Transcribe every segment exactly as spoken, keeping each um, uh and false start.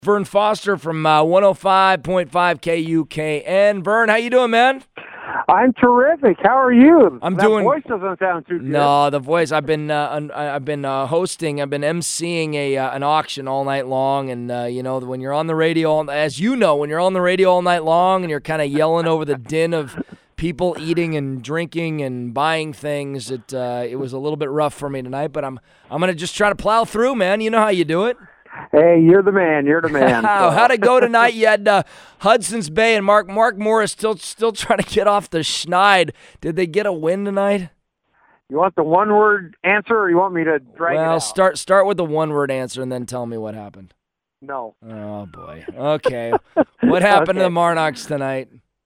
Vern Foster from uh, one oh five point five K U K N. Vern, how you doing, man? I'm terrific. How are you? I'm that doing. Voice doesn't sound too good. No, the voice. I've been, uh, un- I've been uh, hosting. I've been emceeing a uh, an auction all night long, and uh, you know, when you're on the radio, as you know, when you're on the radio all night long, and you're kind of yelling over the din of people eating and drinking and buying things, it uh, it was a little bit rough for me tonight. But I'm I'm gonna just try to plow through, man. You know how you do it. Hey, you're the man. You're the man. How so. How'd it go tonight? You had uh, Hudson's Bay and Mark Mark Morris still still trying to get off the schneid. Did they get a win tonight? You want the one-word answer, or you want me to drag well, it out? start start with the one-word answer and then tell me what happened. No. Oh, boy. Okay. What happened okay. to the Marnocks tonight?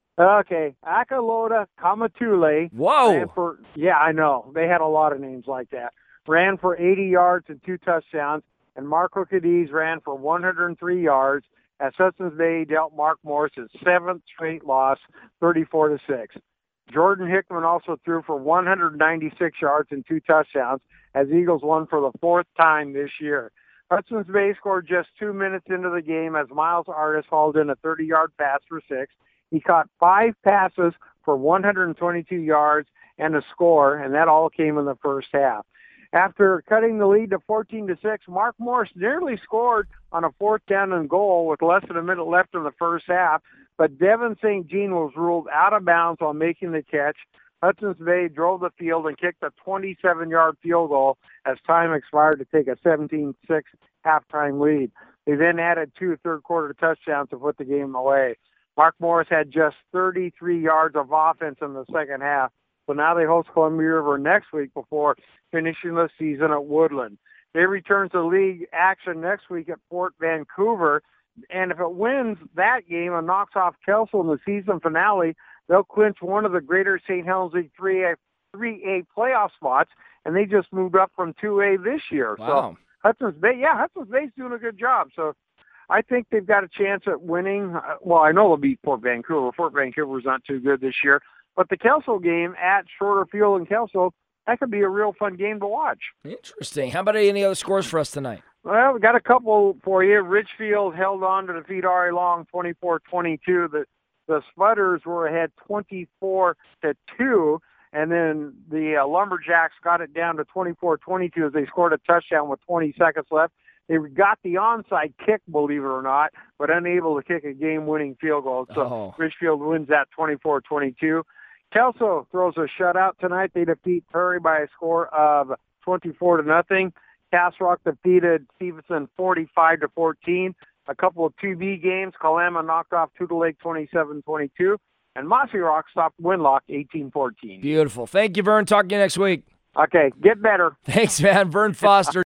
Okay. Akalota Kamatule. Whoa. Ran for, yeah, I know. They had a lot of names like that. Ran for eighty yards and two touchdowns. And Marco Cadiz ran for one hundred three yards as Hudson's Bay dealt Mark Morris his seventh straight loss, thirty-four to six. Jordan Hickman also threw for one hundred ninety-six yards and two touchdowns as Eagles won for the fourth time this year. Hudson's Bay scored just two minutes into the game as Miles Artis hauled in a thirty-yard pass for six. He caught five passes for one hundred twenty-two yards and a score, and that all came in the first half. After cutting the lead to fourteen to six, Mark Morris nearly scored on a fourth down and goal with less than a minute left in the first half, but Devin Saint Jean was ruled out of bounds while making the catch. Hudson's Bay drove the field and kicked a twenty-seven-yard field goal as time expired to take a seventeen six halftime lead. They then added two third-quarter touchdowns to put the game away. Mark Morris had just thirty-three yards of offense in the second half. So now they host Columbia River next week before finishing the season at Woodland. They return to league action next week at Fort Vancouver. And if it wins that game and knocks off Kelso in the season finale, they'll clinch one of the Greater Saint Helens League three A, three A playoff spots. And they just moved up from two A this year. Wow. So Hudson's Bay, yeah, Hudson's Bay's doing a good job. So I think they've got a chance at winning. Well, I know they'll beat Fort Vancouver. Fort Vancouver's not too good this year. But the Kelso game at Shorter Field in Kelso, that could be a real fun game to watch. Interesting. How about any other scores for us tonight? Well, we got a couple for you. Richfield held on to defeat R A Long twenty-four twenty-two. The the Spudders were ahead twenty-four to two, and then the uh, Lumberjacks got it down to twenty-four twenty-two as they scored a touchdown with twenty seconds left. They got the onside kick, believe it or not, but unable to kick a game-winning field goal. So oh. Richfield wins that twenty-four twenty-two. Kelso throws a shutout tonight. They defeat Prairie by a score of twenty-four to nothing. Cass Rock defeated Stevenson forty-five to fourteen. A couple of two B games. Kalama knocked off Tudor Lake twenty-seven twenty-two. And Mossy Rock stopped Winlock eighteen fourteen. Beautiful. Thank you, Vern. Talk to you next week. Okay, get better. Thanks, man. Vern Foster.